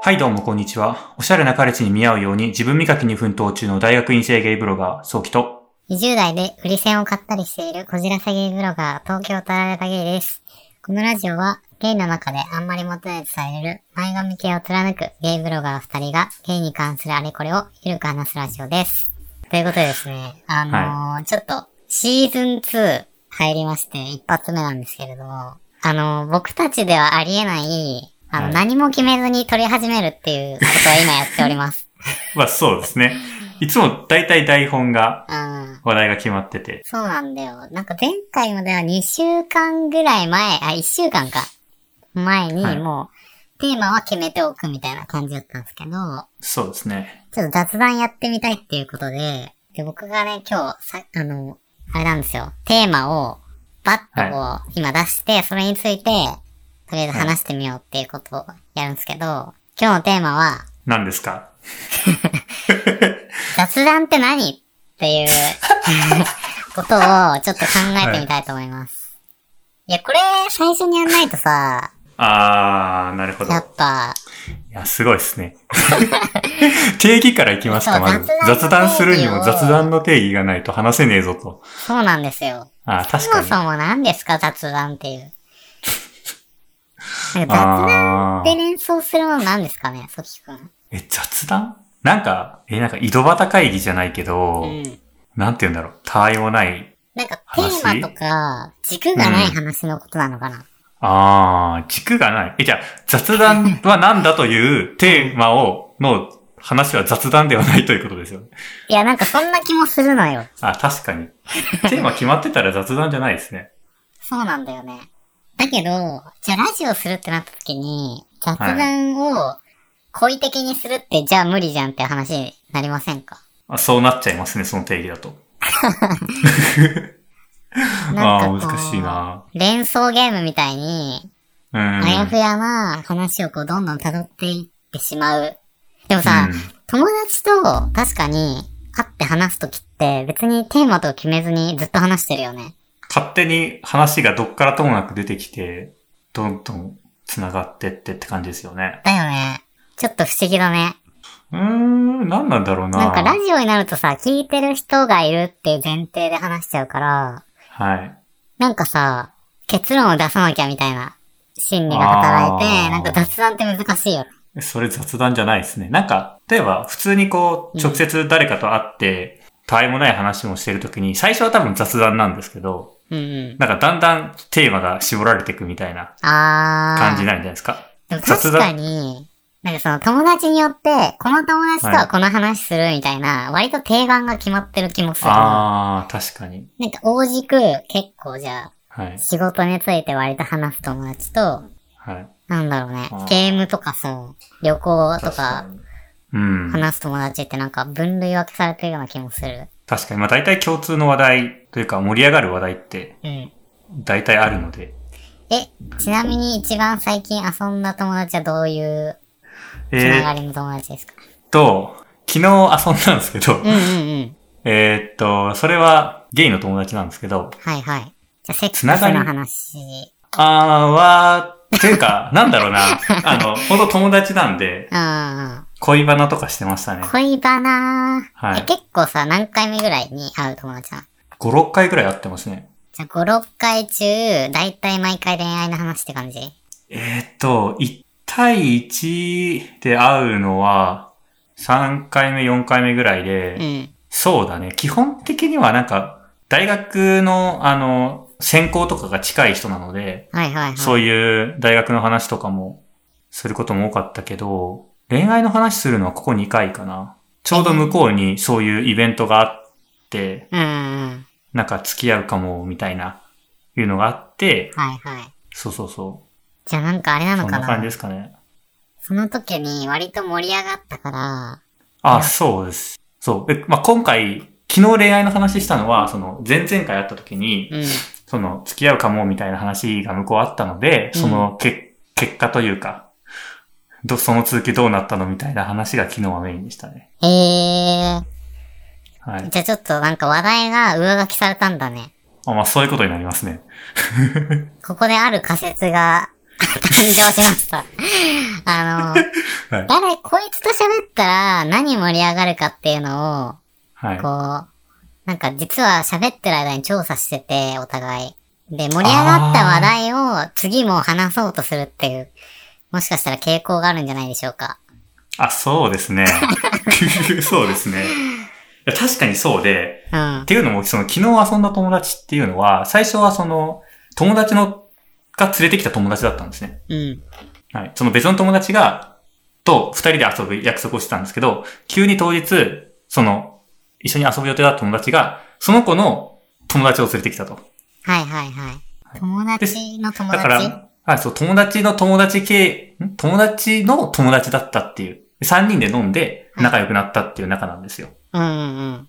はいどうもこんにちは。おしゃれなカレッジに見合うように自分磨きに奮闘中の大学院生ゲイブロガー、早期と。 20代で売り線を買ったりしているこじらせゲイブロガー、東京タラレバゲイです。このラジオはゲイの中であんまり求めずされる前髪系を貫くゲイブロガー2人がゲイに関するあれこれをゆるく話すラジオです。ということでですね、ちょっとシーズン2入りまして一発目なんですけれども、僕たちではありえない何も決めずに撮り始めるっていうことを今やっております。 まあそうですね。いつも大体台本が、話題が決まってて。 そうなんだよ。なんか前回までは2週間ぐらい前、1週間か。前にもう、テーマは決めておくみたいな感じだったんですけど。 そうですね。 ちょっと雑談やってみたいっていうことで、僕がね、今日、あれなんですよ。テーマを、バッとこう、今出して、それについて、とりあえず話してみようっていうことをやるんですけど、今日のテーマは、 何ですか？ 雑談って何っていうことをちょっと考えてみたいと思います。いや、これ最初にやんないとさ、 なるほど。 やっぱ。 いや、すごいですね。定義からいきますか、まず。雑談するにも雑談の定義がないと話せねえぞと。 そうなんですよ。 確かに。 そもそも何ですか、雑談っていう。雑談って連想するもの何ですかね、ソキ君。 雑談？なんか井戸端会議じゃないけど、なんて言うんだろう、たわいもないなんかテーマとか、軸がない話のことなのかな。 軸がない。じゃあ、雑談は何だというテーマの話は雑談ではないということですよね。 いや、なんかそんな気もするのよ。 確かに。テーマ決まってたら雑談じゃないですね。 そうなんだよね。だけど、じゃあラジオするってなった時に、雑談を好意的にするってじゃあ無理じゃんって話になりませんか？ そうなっちゃいますね、その定義だと。 なんか難しいな。 連想ゲームみたいに、あやふやな話をこうどんどん辿っていってしまう。でもさ、友達と確かに会って話すときって別にテーマと決めずにずっと話してるよね。 勝手に話がどっからともなく出てきて、どんどん繋がってって感じですよね。 だよね。ちょっと不思議だね。 何なんだろうな。 なんかラジオになるとさ、聞いてる人がいるっていう前提で話しちゃうから、 はい。 なんかさ、結論を出さなきゃみたいな心理が働いて、なんか雑談って難しいよ。 それ雑談じゃないですね。なんか、例えば普通にこう、直接誰かと会って、たわいもない話もしてるときに、最初は多分雑談なんですけど、なんかだんだんテーマが絞られていくみたいな感じになるんじゃないですか。 でも確かに、なんかその友達によって、この友達とはこの話するみたいな、割と定番が決まってる気もする。 確かに。 なんか大軸結構じゃあ、仕事について割と話す友達と、なんだろうね、ゲームとかさ、旅行とか、話す友達ってなんか分類分けされてるような気もする。 確かに、まあ大体共通の話題というか盛り上がる話題って、大体あるので。 ちなみに一番最近遊んだ友達はどういうつながりの友達ですか？ 昨日遊んだんですけど、それはゲイの友達なんですけど。 はいはい。じゃあセックスの話。 っていうか、なんだろうな。ほんと友達なんで、恋バナとかしてましたね。 恋バナ結構さ、何回目ぐらいに会う友達なの？ 5、6回ぐらい会ってますね。 じゃあ5、6回中、だいたい毎回恋愛の話って感じ ？1対1で会うのは、3回目、4回目ぐらいで、そうだね。基本的にはなんか、大学の専攻とかが近い人なので、そういう大学の話とかもすることも多かったけど、恋愛の話するのはここ2回かな。ちょうど向こうにそういうイベントがあって、なんか付き合うかもみたいな、いうのがあって、そう。 じゃあなんかあれなのかな？ そんな感じですかね。 その時に割と盛り上がったから。 そうです。そう。今回、昨日恋愛の話したのは、その前々回会った時に、その付き合うかもみたいな話が向こうあったので、その結果というか、その続きどうなったのみたいな話が昨日はメインでしたね。 じゃあちょっとなんか話題が上書きされたんだね。 そういうことになりますね。 ここである仮説が誕生しました。 こいつと喋ったら何盛り上がるかっていうのを、 はい。 なんか実は喋ってる間に調査してて、お互い。で、盛り上がった話題を次も話そうとするっていう、もしかしたら傾向があるんじゃないでしょうか。 そうですね。そうですね。いや確かにそうで、っていうのも、昨日遊んだ友達っていうのは、最初は友達が連れてきた友達だったんですね。はい。その別の友達と二人で遊ぶ約束をしてたんですけど、急に当日、一緒に遊ぶ予定だった友達が、その子の友達を連れてきたと。 はいはいはい。友達の友達？ だから、はい、そう、友達の友達の友達だったっていう。3人で飲んで仲良くなったっていう仲なんですよ。 はい。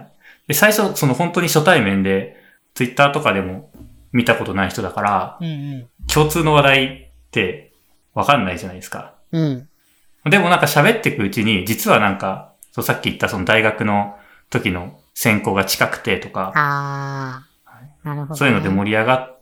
で、最初、本当に初対面で、ツイッターとかでも見たことない人だから、共通の話題ってわかんないじゃないですか。でもなんか喋っていくうちに、実はなんか、さっき言った大学の時の専攻が近くてとか、 なるほどね。 そういうので盛り上がって、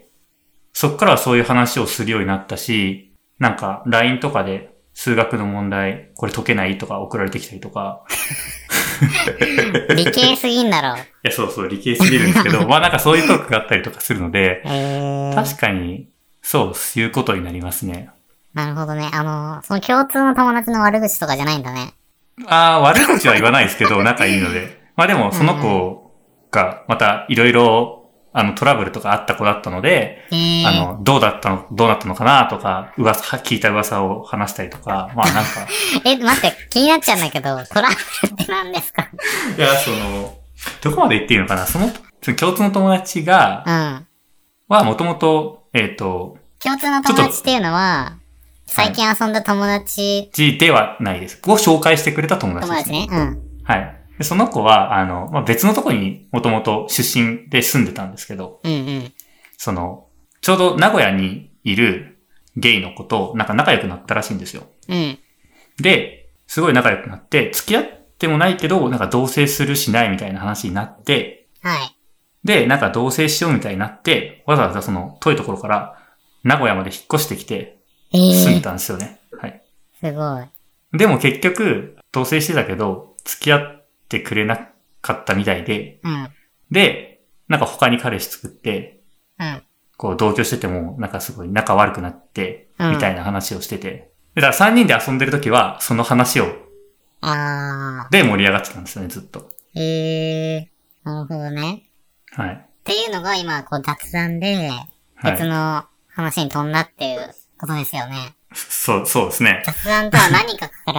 そっからはそういう話をするようになったし、なんか LINE とかで数学の問題、これ解けないとか送られてきたりとか。 理系すぎんだろ。 いや、そう、理系すぎるんですけど、まあなんかそういうトークがあったりとかするので、確かに、そういうことになりますね。 なるほどね。その共通の友達の悪口とかじゃないんだね。 悪口は言わないですけど、仲いいので。まあでも、その子が、またいろいろ、トラブルとかあった子だったので、どうなったのかなとか、聞いた噂を話したりとか、まあなんか。 待って、気になっちゃうんだけど、トラブルって何ですか？ いや、どこまで言っていいのかな、その共通の友達が、はもともと、 共通の友達っていうのは、最近遊んだ友達、 ではないです。を紹介してくれた友達です、 ね。友達ね。 はい。でその子は、まあ、別のとこにもともと出身で住んでたんですけど、ちょうど名古屋にいるゲイの子となんか仲良くなったらしいんですよ。で、すごい仲良くなって、付き合ってもないけど、なんか同棲するしないみたいな話になって、で、なんか同棲しようみたいになって、わざわざ遠いところから名古屋まで引っ越してきて、住んでたんですよね。はい。 すごい。 でも結局、同棲してたけど、付き合ってくれなかったみたいで、で、なんか他に彼氏作って、同居してても、なんかすごい仲悪くなって、みたいな話をしてて。だから3人で遊んでるときは、その話を、で盛り上がってたんですよね、ずっと。 なるほどね。 はい。 っていうのが今、雑談で、別の話に飛んだっていうことですよね。 そうですね。 雑談とは何かから、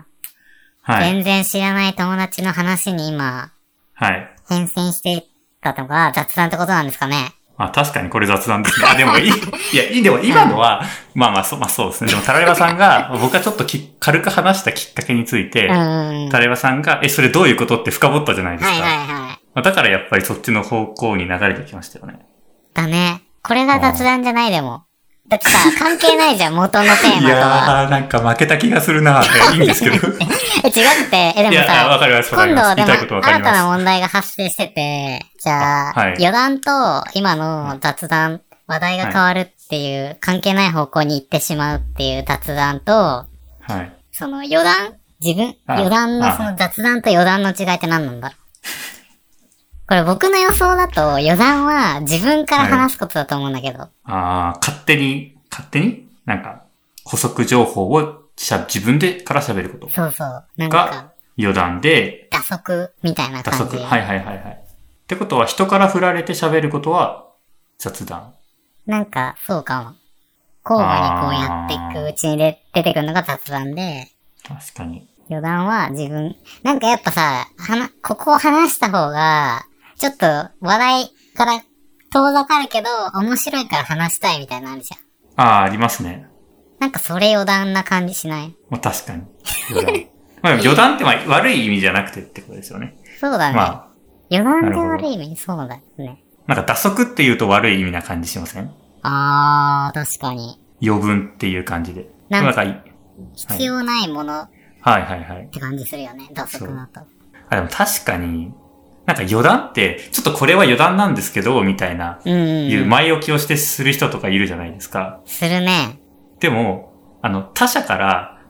全然知らない友達の話に今、変遷していったのが雑談ってことなんですかね。 確かにこれ雑談ですね。でもでも今のは、そうですね。でも、タラレバさんが、僕がちょっと軽く話したきっかけについて、タラレバさんが、それどういうことって深掘ったじゃないですか。だからやっぱりそっちの方向に流れてきましたよね。 だね。これが雑談じゃないでも。だってさ、関係ないじゃん、元のテーマとは。 なんか負けた気がするな。いいんですけど。 違くて、でもさ、 わかります。 今度でも新たな問題が発生してて、じゃあ、余談と今の雑談、話題が変わるっていう、関係ない方向に行ってしまうっていう雑談と、その余談余談のその雑談と余談の違いって何なんだろう。これ僕の予想だと余談は自分から話すことだと思うんだけど。 勝手になんか補足情報を自分でから喋ること。 そうそう。なんか余談で。 打足みたいな感じ。 はい。ってことは人から振られて喋ることは雑談。 なんかそうかも。交互にこうやっていくうちに出てくるのが雑談で。 確かに。 余談は自分、なんかやっぱさ、ここを話した方が、ちょっと話題から遠ざかるけど、面白いから話したいみたいなのあるじゃん。 ありますね。 なんかそれ余談な感じしない？ 確かに。余談って悪い意味じゃなくてってことですよね。 そうだね。余談って悪い意味そうだね。 なんか打足って言うと悪い意味な感じしません？ 確かに。 余分っていう感じで。 なんか必要ないもの。って感じするよね、打足だと。 でも確かに、なんか余談って、ちょっとこれは余談なんですけど、みたいな、いう前置きをしてする人とかいるじゃないですか。 するね。 でも、他者から、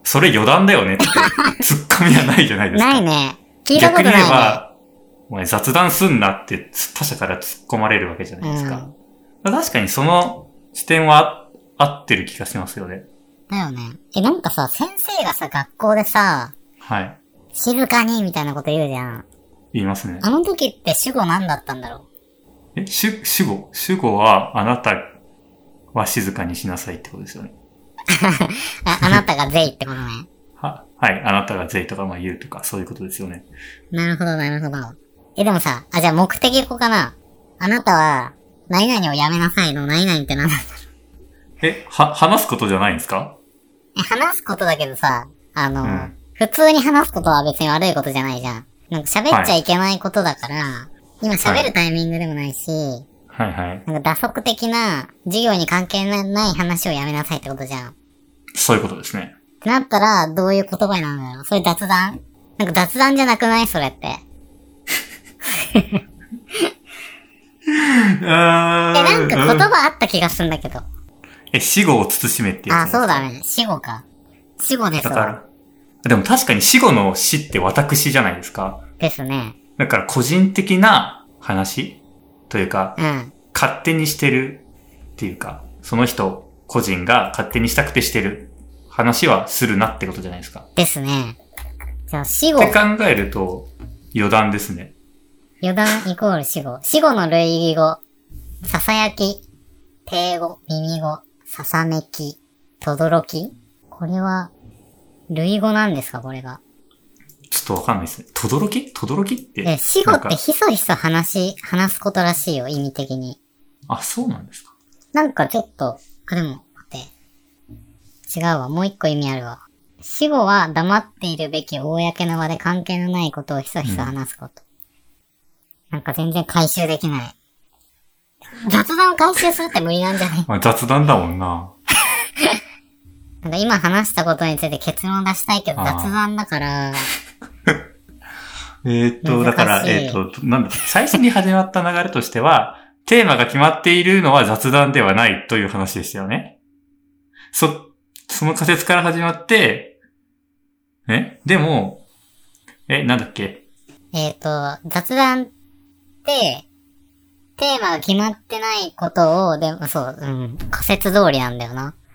それ余談だよねってツッコミはないじゃないですか。 ないね。聞いたことないね。 逆に言えば、お前雑談すんなって他者から突っ込まれるわけじゃないですか。確かにその視点は合ってる気がしますよね。 だよね。なんかさ、先生がさ、学校でさ、 はい。 静かにみたいなこと言うじゃん。 言いますね。 あの時って主語何だったんだろう？主語は、あなたは静かにしなさいってことですよね。 あなたがぜいってことね。 はい。あなたがぜいとか言うとか、そういうことですよね。 なるほど。でもさ、じゃあ目的語かな。あなたは、何々をやめなさいの何々って何なんだろう。 話すことじゃないんですか？ 話すことだけどさ、普通に話すことは別に悪いことじゃないじゃん。なんか喋っちゃいけないことだから、今喋るタイミングでもないし、なんか打足的な、授業に関係ない話をやめなさいってことじゃん。 そういうことですね。 ってなったら、どういう言葉になるんだろう？それ雑談？なんか雑談じゃなくない？それって。なんか言葉あった気がするんだけど。 死語を慎めってやつ。 そうだね。死語か。死語ですわ。 だから、でも確かに死語の死って私じゃないですか。 ですね。 だから個人的な話というか、勝手にしてるっていうか、その人個人が勝手にしたくてしてる話はするなってことじゃないですか。 ですね。じゃあ死語。 って考えると余談ですね。 余談イコール死語。死語の類義語。ささやき、定語、耳語、ささめき、とどろき。これは、類語なんですかこれが。 ちょっとわかんないですね。とどろきって。 死語ってひそひそ話すことらしいよ、意味的に。 あ、そうなんですか。 なんかちょっと、でも、待って。違うわ、もう一個意味あるわ。死語は黙っているべき公の場で関係のないことをひそひそ話すこと。なんか全然回収できない。雑談を回収するって無理なんじゃない？ 雑談だもんな。 なんか今話したことについて結論出したいけど雑談だから。 だから、なんだ、最初に始まった流れとしては、テーマが決まっているのは雑談ではないという話でしたよね。その仮説から始まって、でも、なんだっけ？ 雑談って、テーマが決まってないことを、でもそう、仮説通りなんだよな。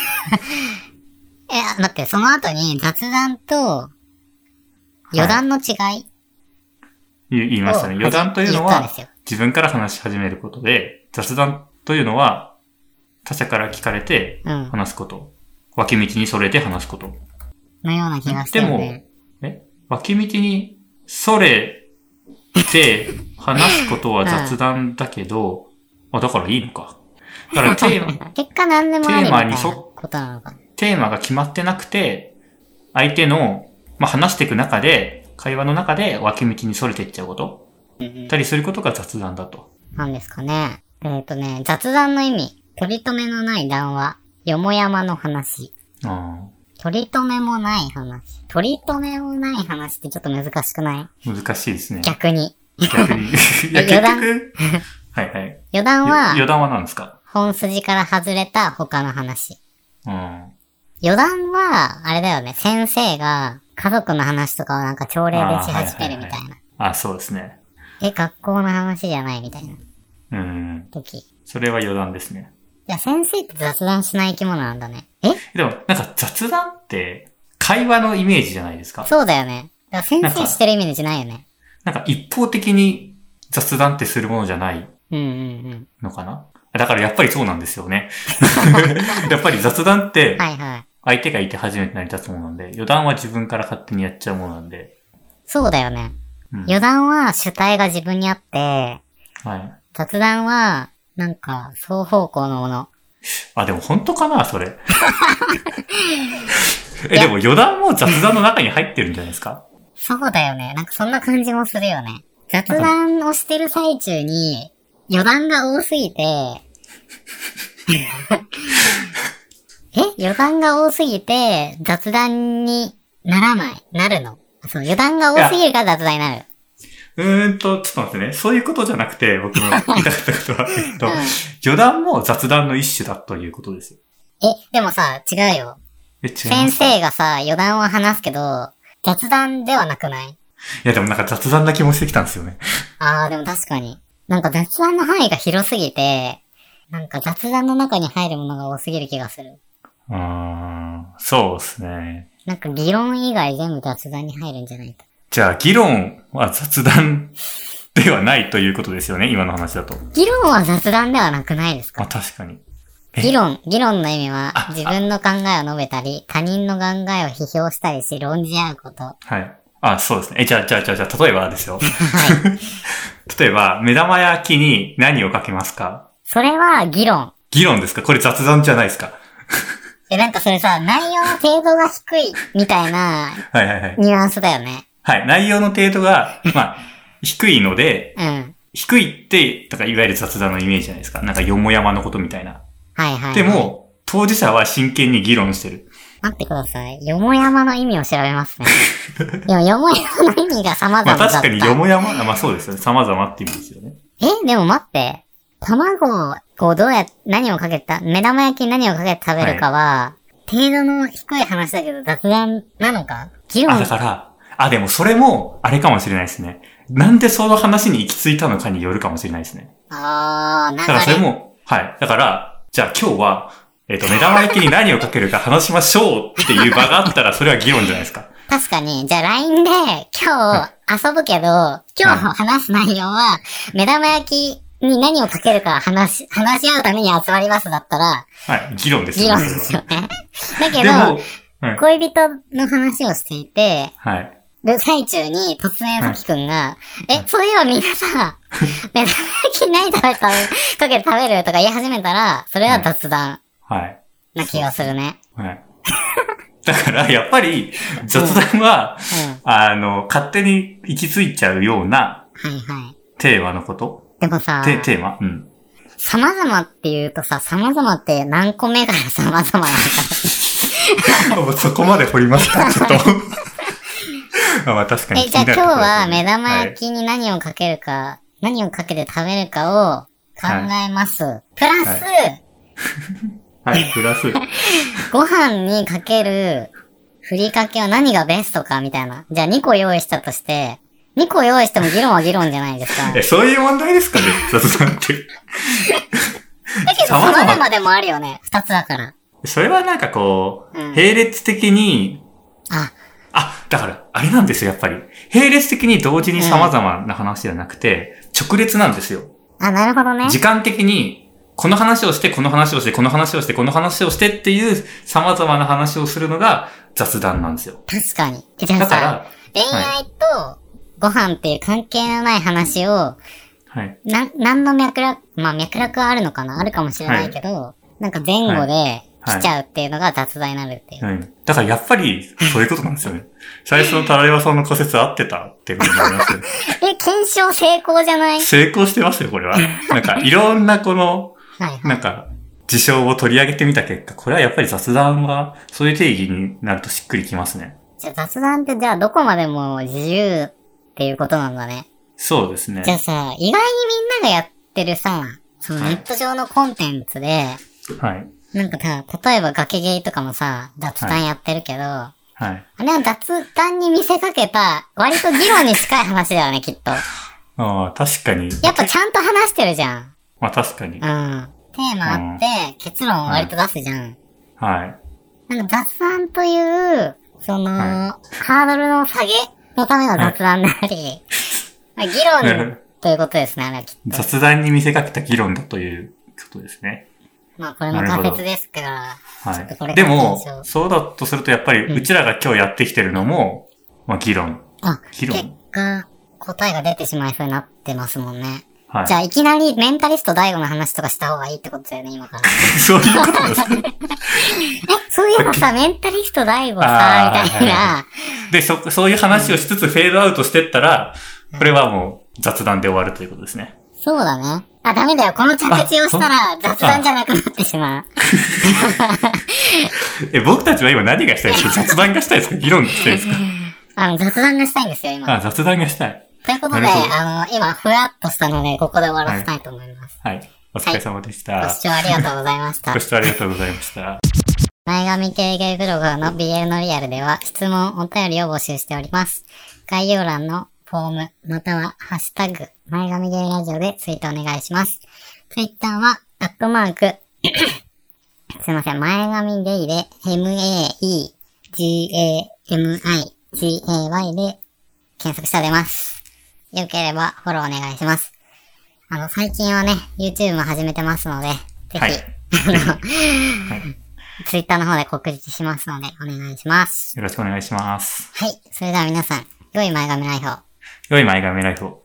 待って、その後に雑談と余談の違い、 言いましたね。余談というのは自分から話し始めることで、雑談というのは他者から聞かれて話すこと。脇道にそれて話すこと。 のような気がしてるね。 でも、脇道にそれて話すことは雑談だけど、だからいいのか。だから結果何でもありみたいなことなのか。 テーマが決まってなくて、相手の、話していく中で、会話の中で脇道にそれていっちゃうこと、たりすることが雑談だと。 なんですかね。雑談の意味。取り留めのない談話。よもやまの話。取り留めもない話。取り留めもない話ってちょっと難しくない？ 難しいですね。 逆に。 いや、結局、はい。 余談は何ですか？ 本筋から外れた他の話。余談は、あれだよね、先生が家族の話とかをなんか朝礼でし始めるみたいな。 そうですね。 学校の話じゃないみたいな。時。 それは余談ですね。 いや、先生って雑談しない生き物なんだね。 でも、なんか雑談って、会話のイメージじゃないですか。 そうだよね。だから先生してるイメージないよね。 なんか一方的に雑談ってするものじゃないのかな？だからやっぱりそうなんですよね。やっぱり雑談って、相手がいて初めて成り立つものなんで、余談は自分から勝手にやっちゃうものなんで。 そうだよね。余談は主体が自分にあって、雑談は、なんか、双方向のもの。 でも本当かなそれ。でも余談も雑談の中に入ってるんじゃないですか？ そうだよね。なんかそんな感じもするよね。雑談をしてる最中に、余談が多すぎて、余談が多すぎて、雑談にならない。なるの。そう、余談が多すぎるから雑談になる。 ちょっと待ってね。そういうことじゃなくて、僕の言いたかったことは、余談も雑談の一種だということですよ。 でもさ、違うよ。 違いますか？ 先生がさ、余談を話すけど、雑談ではなくない？ いやでもなんか雑談な気もしてきたんですよね。 でも確かに。なんか雑談の範囲が広すぎて、なんか雑談の中に入るものが多すぎる気がする。 そうですね。 なんか議論以外全部雑談に入るんじゃないか。 じゃあ議論は雑談ではないということですよね、今の話だと。 議論は雑談ではなくないですか？ 確かに。 議論の意味は、自分の考えを述べたり、他人の考えを批評したりし、論じ合うこと。 はい。そうですね。じゃあ、例えばですよ。 はい。 例えば、目玉焼きに何をかけますか？ それは議論。 議論ですか？これ雑談じゃないですか？ なんかそれさ、内容の程度が低いみたいな、ニュアンスだよね。 はい。内容の程度が、低いので、低いって、だからいわゆる雑談のイメージじゃないですか。なんかよもやまのことみたいな。でも、当事者は真剣に議論してる。 待ってください。よもやまの意味を調べますね。でも、よもやまの意味が様々だった。 確かによもやま、そうですよね。様々って意味ですよね。 でも待って。卵を何をかけた、目玉焼きに何をかけて食べるかは、程度の低い話だけど雑談なのか？議論。 だから、でもそれも、あれかもしれないですね。なんでその話に行き着いたのかによるかもしれないですね。 なんかだからそれも、はい。だから、じゃあ今日は、目玉焼きに何をかけるか話しましょうっていう場があったら、それは議論じゃないですか。 確かに。じゃあ LINE で今日遊ぶけど、今日話す内容は、目玉焼きに何をかけるか話し合うために集まりますだったら、 はい、議論ですよね。議論ですよね。だけど、恋人の話をしていて、で、最中に突然さきくんが、そういえばみんなさ、目玉焼き何かけて食べるとか言い始めたら、それは雑談。な気がするね。 だから、やっぱり、雑談は、勝手に行き着いちゃうような、テーマのこと。 でもさ、 テーマ様々って言うとさ、様々って何個目から様々なのか。 そこまで掘りますか、ちょっと。確かに。 じゃあ今日は目玉焼きに何をかけるか、何をかけて食べるかを考えます。プラス、 プラス。 ご飯にかけるふりかけは何がベストかみたいな。じゃあ2個用意したとして、2個用意しても議論は議論じゃないですか。 そういう問題ですかね、雑談って。 だけど様々でもあるよね、2つだから。 それはなんかこう、並列的に、だから、あれなんですよ、やっぱり。並列的に同時に様々な話じゃなくて、直列なんですよ。 なるほどね。 時間的に、この話をして、この話をして、この話をして、この話をしてっていう様々な話をするのが雑談なんですよ。 確かに。じゃあさ、恋愛とご飯っていう関係のない話を、何の脈絡はあるのかな？あるかもしれないけど、なんか前後で来ちゃうっていうのが雑談になるっていう。 だからやっぱり、そういうことなんですよね。最初のタラレバさんの仮説合ってたっていうことになりますよ。 検証成功じゃない？ 成功してますよ、これは。なんか、いろんなこの、なんか、事象を取り上げてみた結果、これはやっぱり雑談は、そういう定義になるとしっくりきますね。 じゃあ雑談ってじゃあどこまでも自由っていうことなんだね。 そうですね。 じゃあさ、意外にみんながやってるさ、そのネット上のコンテンツで、なんか例えば崖ゲイとかもさ、雑談やってるけど、あれは雑談に見せかけた、割と議論に近い話だよね、きっと。 確かに。 やっぱちゃんと話してるじゃん。 確かに。 テーマあって、結論を割と出すじゃん。なんか雑談という、その、ハードルの下げのための雑談であり、議論ということですね、あれはきっと。 雑談に見せかけた議論だということですね。 これも仮説ですから、ちょっとこれでも、そうだとするとやっぱり、うちらが今日やってきてるのも、議論。議論。 結果、答えが出てしまいそうになってますもんね。じゃあいきなりメンタリスト大悟の話とかした方がいいってことだよね、今から。 そういうことですね。 そういえばさ、メンタリスト大悟さ、みたいな。 で、そういう話をしつつフェードアウトしてったら、これはもう雑談で終わるということですね。 そうだね。ダメだよ。この着地をしたら雑談じゃなくなってしまう。 僕たちは今何がしたいですか？雑談がしたいですか？議論がしたいですか？ 雑談がしたいんですよ、今。 雑談がしたい。 ということで、今、ふわっとしたので、ここで終わらせたいと思います。 お疲れ様でした。 ご視聴ありがとうございました。 ご視聴ありがとうございました。 前髪系ゲイブロガーの BL のリアルでは質問、お便りを募集しております。概要欄のフォーム、またはハッシュタグ、前髪ゲイラジオでツイートお願いします。ツイッターは、すいません、前髪ゲイで、MAEGAMIGAY で検索されます。よければフォローお願いします。最近はね、YouTube も始めてますので、ぜひ、 はい、 Twitter の方で告知しますので、お願いします。 よろしくお願いします。 はい。それでは皆さん、良い前髪ライフを。 良い前髪ライフを。